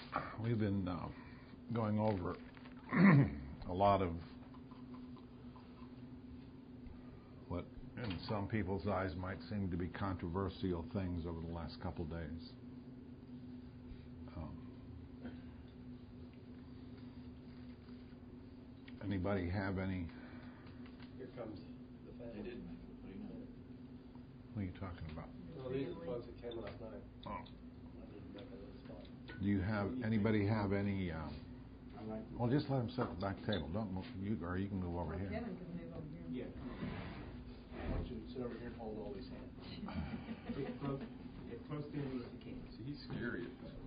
We've been going over a lot of what in some people's eyes might seem to be controversial things over the last couple of days. Anybody have any? Here comes the family. They did. What are you talking about? Well, these are the folks that came last night. Oh. I didn't make a little spot. Do you have anybody have any? Well, just let them sit at the back table. Don't move. You can move over here. Kevin can move over here. Yeah. Why don't you sit over here and hold all these hands? Get close to him if you can. See, he's scary.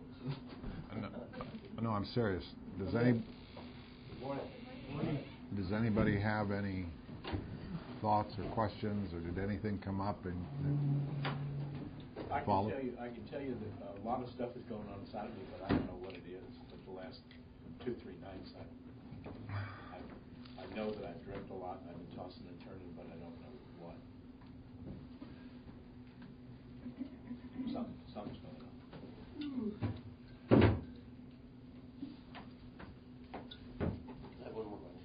No, I'm serious. Good morning. Does anybody have any thoughts or questions, or did anything come up and follow? I can tell you that a lot of stuff is going on inside of me, but I don't know what it is. But the last 2-3 nights, I know that I've dreamt a lot, and I've been tossing and turning, but I don't know what. Something's going on. I have one more question.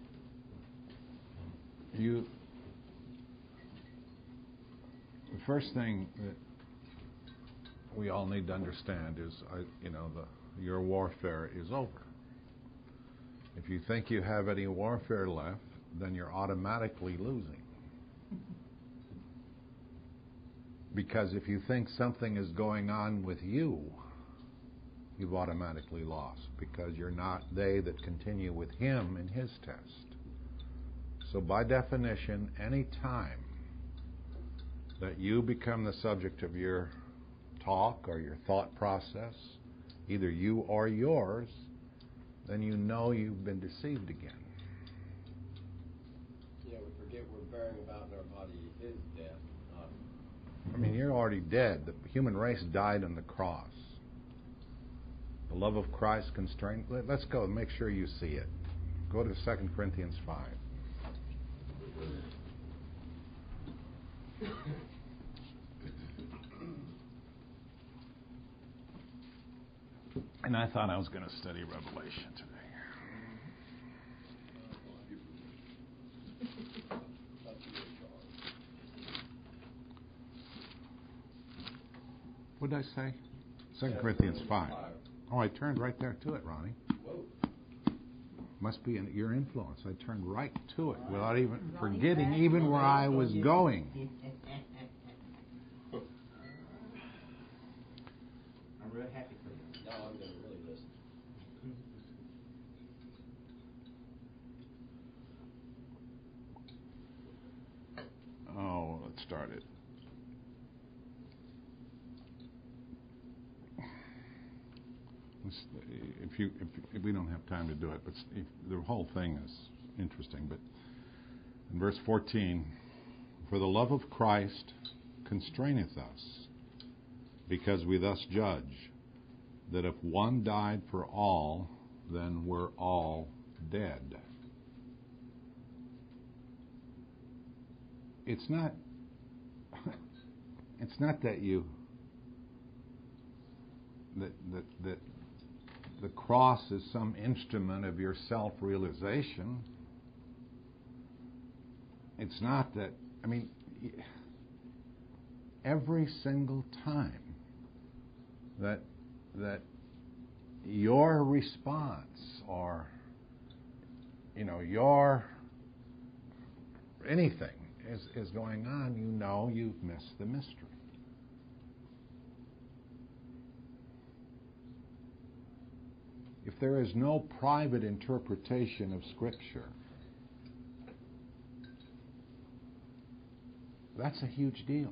The first thing that we all need to understand is, your warfare is over. If you think you have any warfare left, then you're automatically losing. Because if you think something is going on with you, you've automatically lost, because you're not they that continue with him in his test. So by definition, any time that you become the subject of your talk or your thought process, either you or yours, then you know you've been deceived again. Yeah, we forget we're bearing about in our body his death. You're already dead. The human race died on the cross. The love of Christ constrained. Let's go and make sure you see it. Go to 2 Corinthians 5. And I thought I was going to study Revelation today. What did I say? 2 Corinthians 5. Oh, I turned right there to it, Ronnie. Whoa. Must be your influence. I turned right to it without even forgetting even where I was going. I'm real happy for you. No, I'm going to really listen. Oh, let's start it. If we don't have time to do it, but the whole thing is interesting. But in verse 14, for the love of Christ constraineth us, because we thus judge that if one died for all, then we're all dead. It's not that that the cross is some instrument of your self-realization. It's not that, every single time that your response or, your anything is going on, you've missed the mystery. If there is no private interpretation of Scripture, that's a huge deal.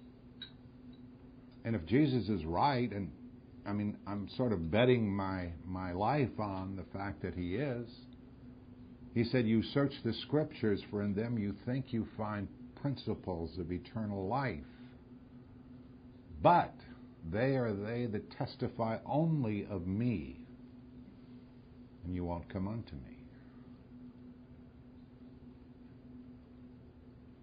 And if Jesus is right, and I'm sort of betting my life on the fact that he is, he said, you search the Scriptures, for in them you think you find principles of eternal life. But they are they that testify only of me, and you won't come unto me.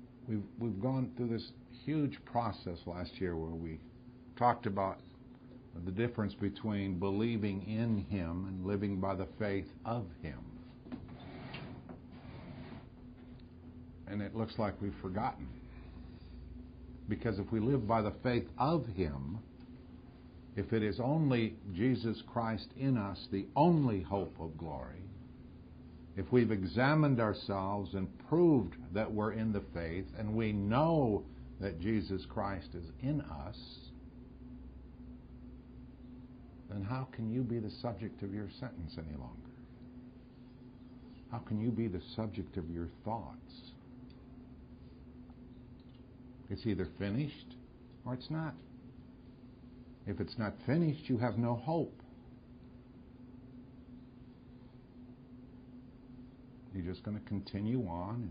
We've gone through this huge process last year where we talked about the difference between believing in Him and living by the faith of Him. And it looks like we've forgotten. Because if we live by the faith of Him, if it is only Jesus Christ in us, the only hope of glory, if we've examined ourselves and proved that we're in the faith, and we know that Jesus Christ is in us, then how can you be the subject of your sentence any longer? How can you be the subject of your thoughts? It's either finished or it's not. If it's not finished, you have no hope. You're just going to continue on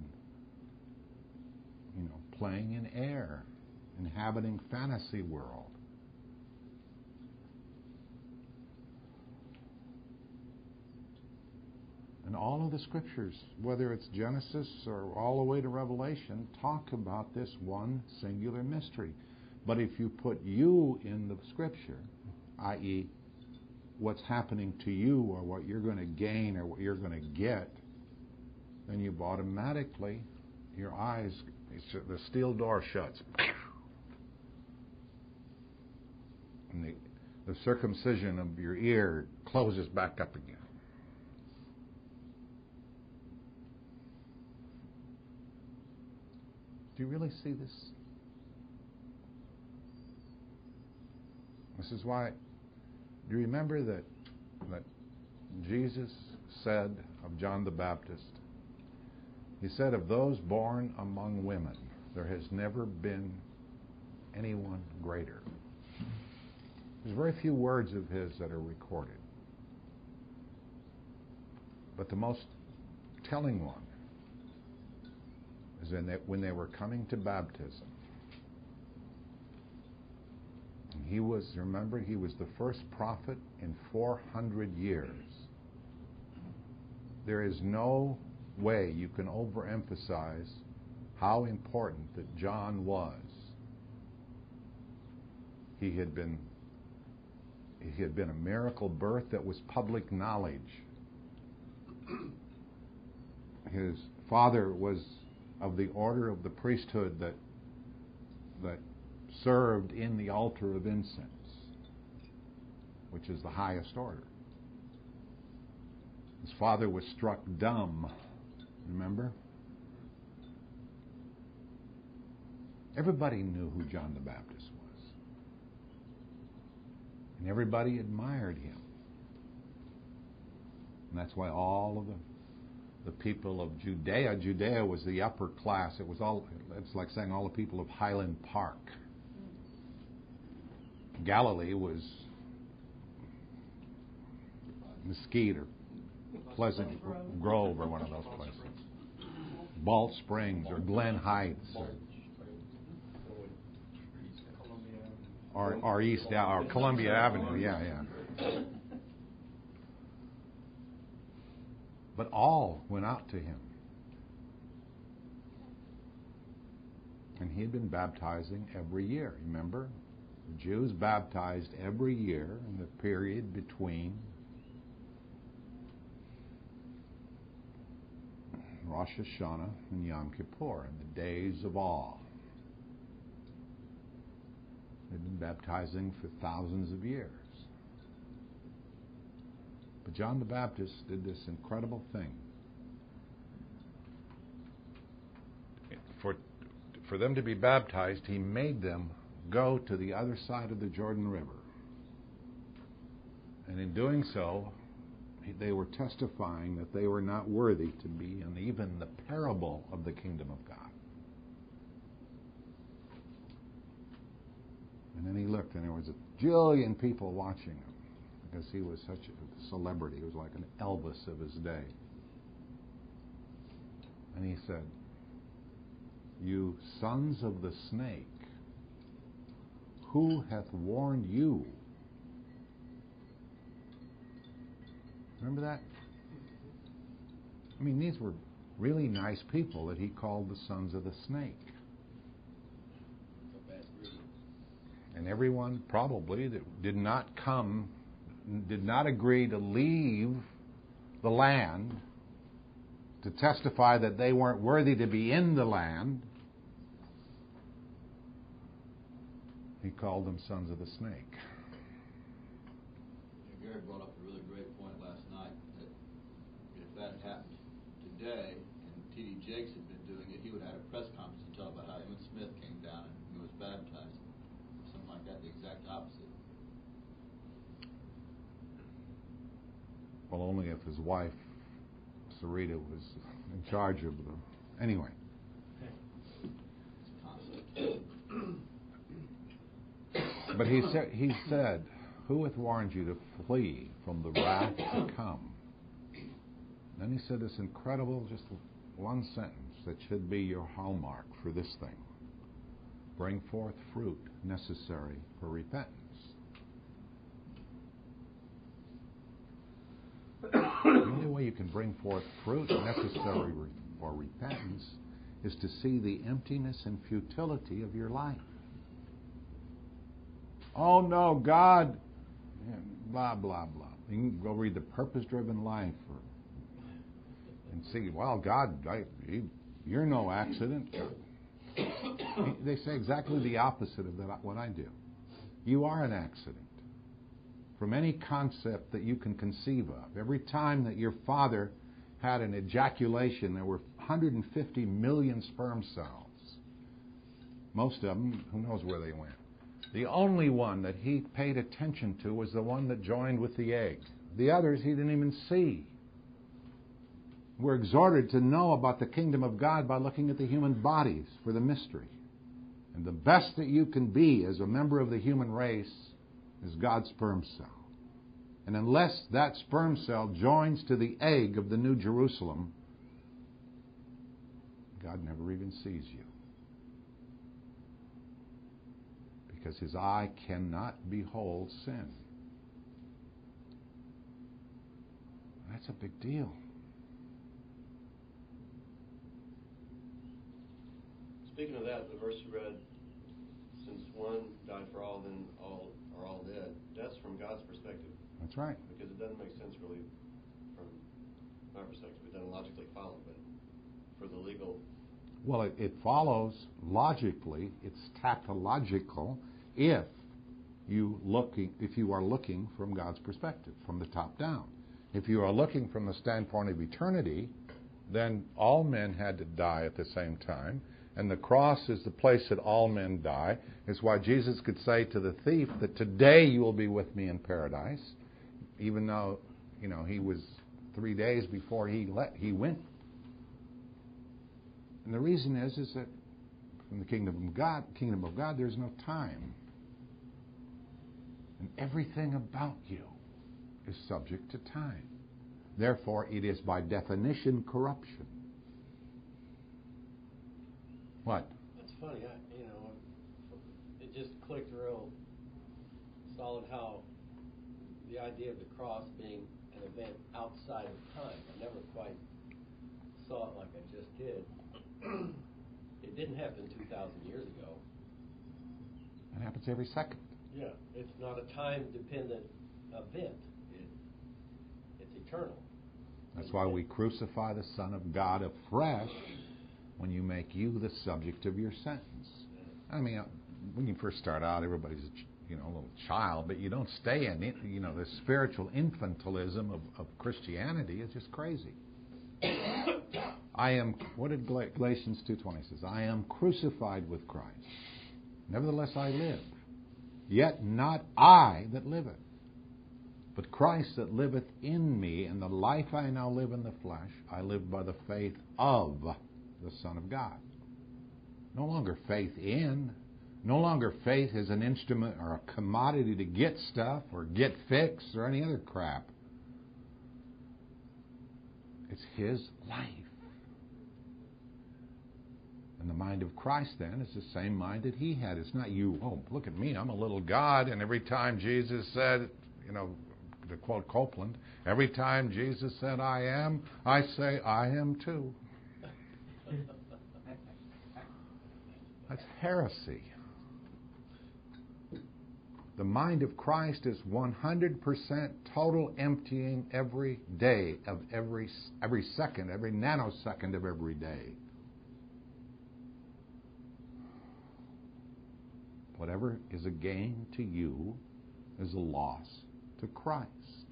and, playing in air, inhabiting fantasy world. And all of the scriptures, whether it's Genesis or all the way to Revelation, talk about this one singular mystery. But if you put you in the scripture, i.e., what's happening to you or what you're going to gain or what you're going to get, then you've automatically, your eyes, the steel door shuts. And the circumcision of your ear closes back up again. Do you really see this? This is why, do you remember that Jesus said of John the Baptist, He said, of those born among women, there has never been anyone greater. There's very few words of His that are recorded. But the most telling one is when they were coming to baptism. And he was the first prophet in 400 years. There is no way you can overemphasize how important that John was. He had been a miracle birth that was public knowledge. His father was of the order of the priesthood that served in the altar of incense, which is the highest order. His father was struck dumb, remember? Everybody knew who John the Baptist was. And everybody admired him. And that's why all of the people of Judea was the upper class. It's like saying all the people of Highland Park. Galilee was Mesquite or Pleasant Grove or one of those places. Balch Springs or Glen Heights or East or Columbia Avenue. Yeah. But all went out to him. And he had been baptizing every year, remember? The Jews baptized every year in the period between Rosh Hashanah and Yom Kippur, in the days of awe. They'd been baptizing for thousands of years. But John the Baptist did this incredible thing. For them to be baptized, he made them go to the other side of the Jordan River. And in doing so, they were testifying that they were not worthy to be in even the parable of the kingdom of God. And then he looked, and there was a jillion people watching him, because he was such a celebrity. He was like an Elvis of his day. And he said, "You sons of the snake, who hath warned you?" Remember that? I mean, these were really nice people that he called the sons of the snake. And everyone probably that did not agree to leave the land to testify that they weren't worthy to be in the land, he called them sons of the snake. Gary brought up a really great point last night, that if that happened today and T.D. Jakes had been doing it, he would have had a press conference and tell about how Emmett Smith came down and he was baptized. Something like that, the exact opposite. Well, only if his wife, Sarita, was in charge of them. Anyway. But he said, who hath warned you to flee from the wrath to come? Then he said this incredible, just one sentence that should be your hallmark for this thing. Bring forth fruit necessary for repentance. The only way you can bring forth fruit necessary for repentance is to see the emptiness and futility of your life. Oh no, God, blah, blah, blah. You can go read The Purpose-Driven Life and see, well, God, you're no accident. They say exactly the opposite of that, what I do. You are an accident. From any concept that you can conceive of. Every time that your father had an ejaculation, there were 150 million sperm cells. Most of them, who knows where they went. The only one that he paid attention to was the one that joined with the egg. The others he didn't even see. We're exhorted to know about the kingdom of God by looking at the human bodies for the mystery. And the best that you can be as a member of the human race is God's sperm cell. And unless that sperm cell joins to the egg of the New Jerusalem, God never even sees you. Because his eye cannot behold sin. That's a big deal. Speaking of that, the verse you read, since one died for all, then all are all dead. That's from God's perspective. That's right. Because it doesn't make sense really from my perspective. It doesn't logically follow, but for the legal... Well, it follows logically. It's tautological if you are looking from God's perspective, from the top down. If you are looking from the standpoint of eternity, then all men had to die at the same time. And the cross is the place that all men die. It's why Jesus could say to the thief that today you will be with me in paradise, even though, he was 3 days before he went. And the reason is that in the kingdom of God, there's no time. And everything about you is subject to time. Therefore, it is by definition corruption. What? That's funny. It just clicked real solid how the idea of the cross being an event outside of time. I never quite saw it like I just did. It didn't happen 2,000 years ago. It happens every second. Yeah, it's not a time-dependent event. It's eternal. That's why we crucify the Son of God afresh when you make you the subject of your sentence. I mean, when you first start out, everybody's a little child, but you don't stay in it. The spiritual infantilism of Christianity is just crazy. What did Galatians 2:20 says? I am crucified with Christ. Nevertheless I live. Yet not I that liveth, but Christ that liveth in me. And the life I now live in the flesh, I live by the faith of the Son of God. No longer faith in. No longer faith as an instrument or a commodity to get stuff or get fixed or any other crap. It's his life. And the mind of Christ, then, is the same mind that he had. It's not you, look at me, I'm a little God, and every time Jesus said, to quote Copeland, every time Jesus said, I am, I say, I am too. That's heresy. The mind of Christ is 100% total emptying every day of every second, every nanosecond of every day. Whatever is a gain to you is a loss to Christ.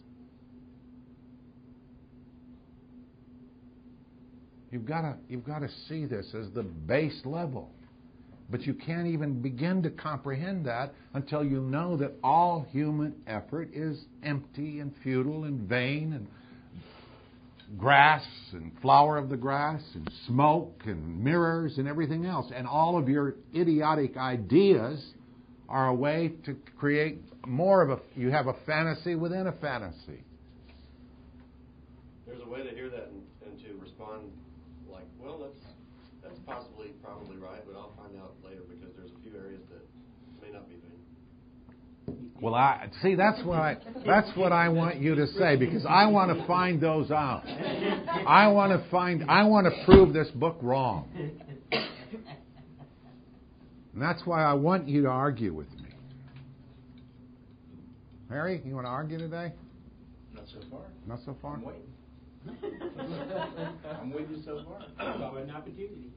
You've got to see this as the base level. But you can't even begin to comprehend that until you know that all human effort is empty and futile and vain, and grass and flower of the grass and smoke and mirrors and everything else. And all of your idiotic ideas are a way to create more of you have a fantasy within a fantasy. There's a way to hear that and to respond like, well, that's probably right, but I'll find out later because there's a few areas that may not be vain. Well, that's what I want you to say, because I want to find those out. I want to prove this book wrong. And that's why I want you to argue with me. Harry, you want to argue today? Not so far. Not so far? I'm waiting. I'm with you so far. About an opportunity.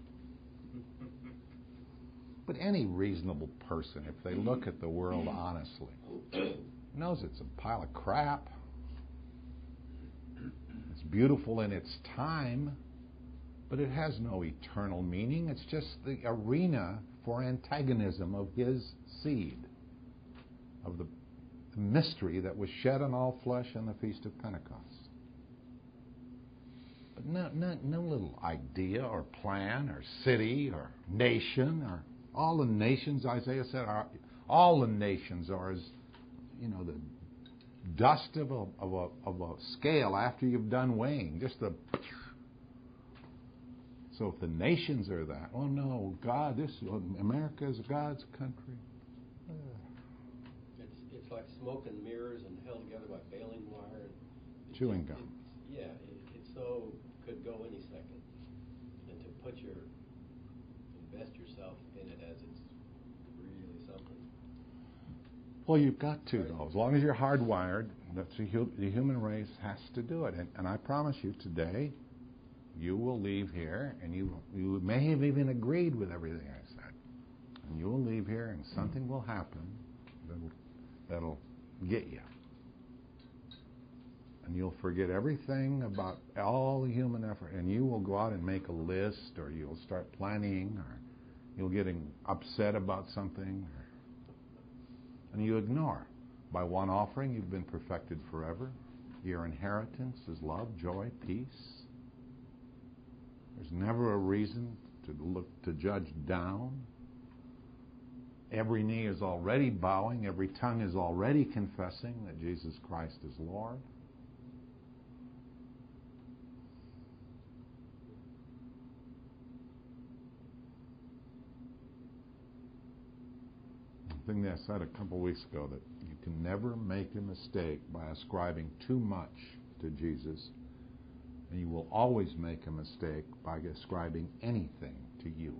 But any reasonable person, if they look at the world honestly, knows it's a pile of crap. It's beautiful in its time, but it has no eternal meaning. It's just the arena for antagonism of his seed, of the mystery that was shed on all flesh on the Feast of Pentecost. But no little idea or plan or city or nation or all the nations, Isaiah said, all the nations are as, the dust of a scale after you've done weighing. So if the nations are that, oh no, America is God's country. It's like smoke and mirrors and held together by baling wire. Chewing gum. It so could go any second. And to invest yourself in it as it's really something. Well, you've got to, though. As long as you're hardwired, the human race has to do it. And I promise you today, you will leave here, and you may have even agreed with everything I said. And you will leave here, and something will happen that'll get you. And you'll forget everything about all the human effort, and you will go out and make a list, or you'll start planning, or you'll get upset about something, and you ignore. By one offering, you've been perfected forever. Your inheritance is love, joy, peace. There's never a reason to judge down. Every knee is already bowing. Every tongue is already confessing that Jesus Christ is Lord. The thing that I said a couple of weeks ago, that you can never make a mistake by ascribing too much to Jesus, and you will always make a mistake by ascribing anything to you.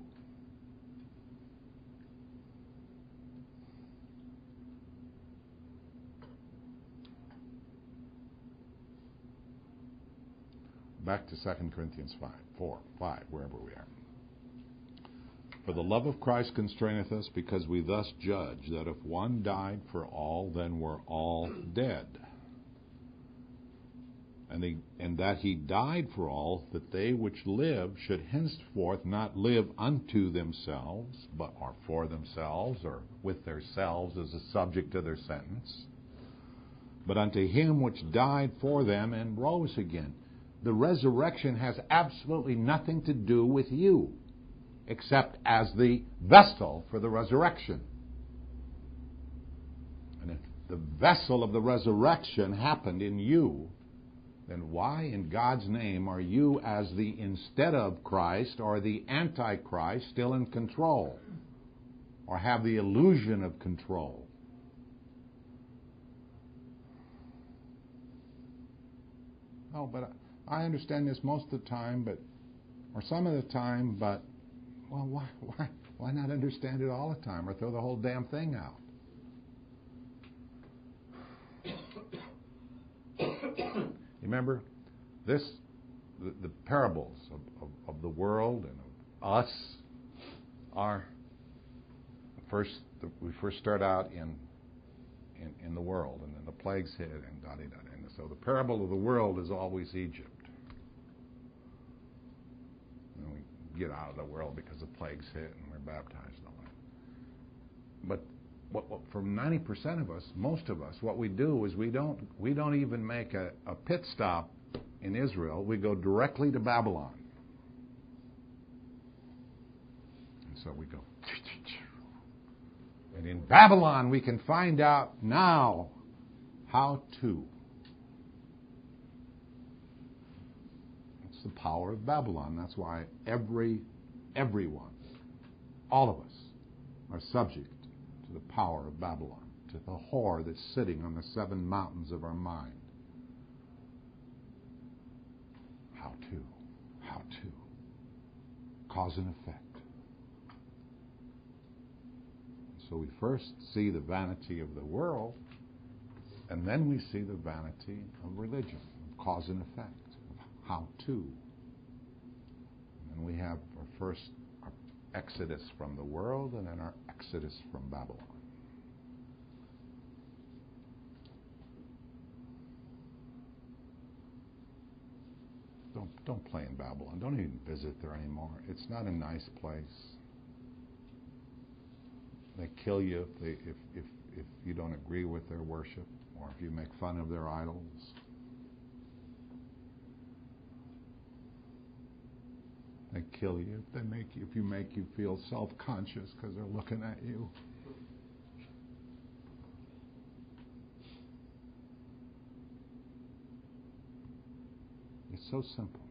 Back to 2 Corinthians 5, wherever we are. For the love of Christ constraineth us, because we thus judge that if one died for all, then we're all dead. And that he died for all, that they which live should henceforth not live unto themselves, but or for themselves, or with themselves as a subject to their sentence, but unto him which died for them and rose again. The resurrection has absolutely nothing to do with you, except as the vessel for the resurrection. And if the vessel of the resurrection happened in you, then why in God's name are you, as the instead of Christ or the Antichrist, still in control or have the illusion of control? Oh, but I understand this most of the time, or some of the time, but, well, why not understand it all the time, or throw the whole damn thing out? Remember, the parables of the world and of us are we first start out in the world, and then the plagues hit, and da-da-da. And so the parable of the world is always Egypt. And we get out of the world because the plagues hit, and we're baptized and all that. But for 90% of us, most of us, what we do is we don't even make a pit stop in Israel. We go directly to Babylon. And so we go. And in Babylon, we can find out now how to. It's the power of Babylon. That's why everyone, all of us, are subject to the power of Babylon, to the whore that's sitting on the 7 mountains of our mind. How to. Cause and effect. So we first see the vanity of the world, and then we see the vanity of religion, of cause and effect, of how to. And we have our exodus from the world, and then our exodus from Babylon. Don't play in Babylon. Don't even visit there anymore. It's not a nice place. They kill you if you don't agree with their worship, or if you make fun of their idols. They kill you if you make you feel self-conscious because they're looking at you. It's so simple.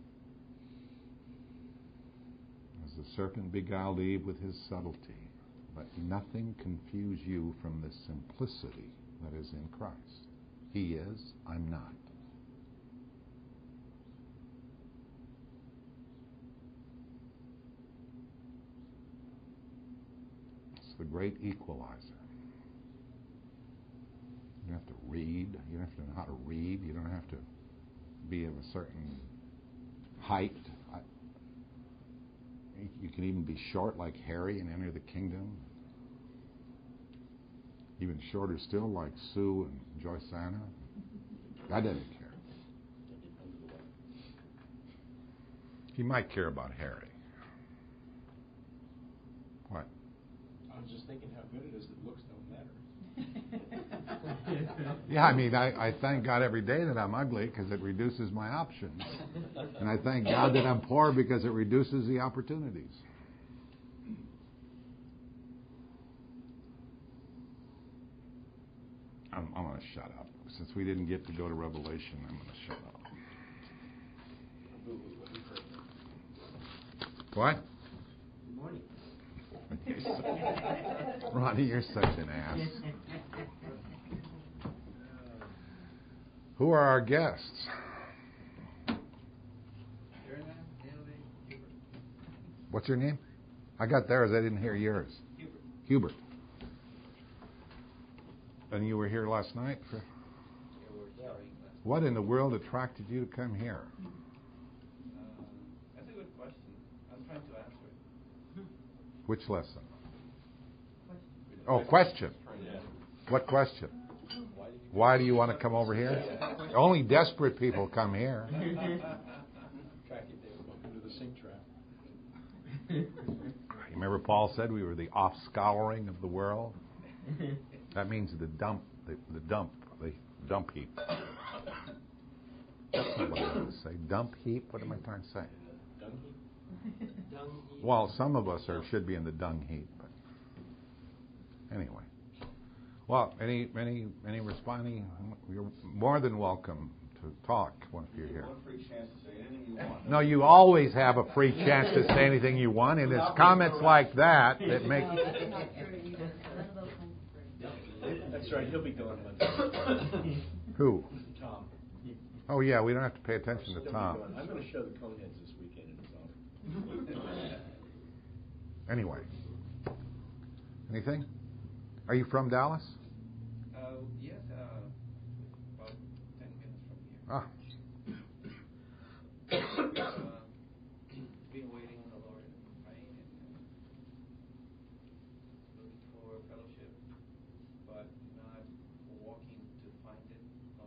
As the serpent beguiled Eve with his subtlety, let nothing confuse you from the simplicity that is in Christ. He is, I'm not. It's the great equalizer. You don't have to read. You don't have to know how to read. You don't have to be of a certain height. You can even be short like Harry and enter the kingdom. Even shorter still like Sue and Joyce Anna. I didn't care. He might care about Harry. What? I was just thinking how good it is that looks don't matter. Yeah, I mean, I thank God every day that I'm ugly because it reduces my options. And I thank God that I'm poor because it reduces the opportunities. I'm going to shut up. Since we didn't get to go to Revelation, I'm going to shut up. What? Good morning. Ronnie, you're such an ass. Who are our guests? What's your name? I got theirs. I didn't hear yours. Hubert. And you were here last night? What in the world attracted you to come here? That's a good question. I'm trying to answer it. Which lesson? Oh, question. What question? Why do you want to come over here? Only desperate people come here. Into the sink trap. Remember Paul said we were the offscouring of the world? That means the dump heap. That's not what I want to say. Dump heap? What am I trying to say? Dung heap? Dung heap. Well, some of us should be in the dung heap. But anyway. Well, any responding? You're more than welcome to talk if you're here. One free chance to say anything you want. No, you always have a free chance to say anything you want, and it's comments like that that make... That's right. He'll be gone Monday. Who? Tom. Oh, yeah, we don't have to pay attention to He'll be Tom. gone. I'm going to show the Coneheads this weekend in his office. Anyway. Anything? Are you from Dallas? Yes, about 10 minutes from here. Ah,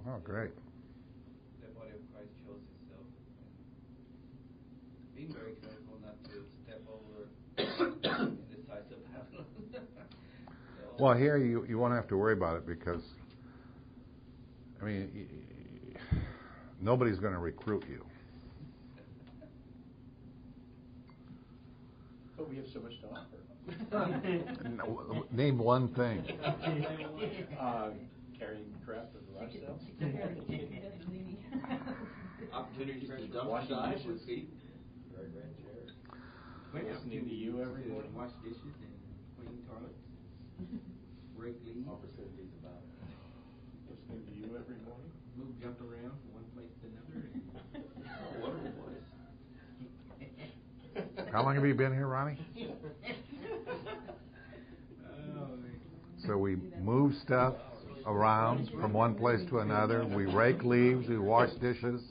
Oh, great. The body of Christ shows itself. And being very careful not to step over in the size of Babylon. Well, here you won't have to worry about it because, I mean, nobody's going to recruit you. But we have so much to offer. No, name one thing. Carrying crap to the garage sales. Opportunities to dump Washing side dishes. with feet. Listening to you every morning. Wash dishes and clean toilets. Break leaves. Opportunities about. Listening to you every morning. Move, jump around from one place to another. Oh, wonderful voice. How long have you been here, Ronnie? So we move stuff around from one place to another. We rake leaves. We wash dishes.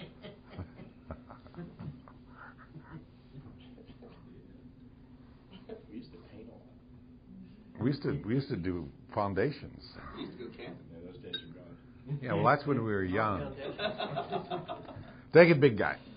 We used to paint a lot. We used to do foundations. We used to go camping. Yeah, those days are gone. Yeah, well, that's when we were young. Take it, big guy.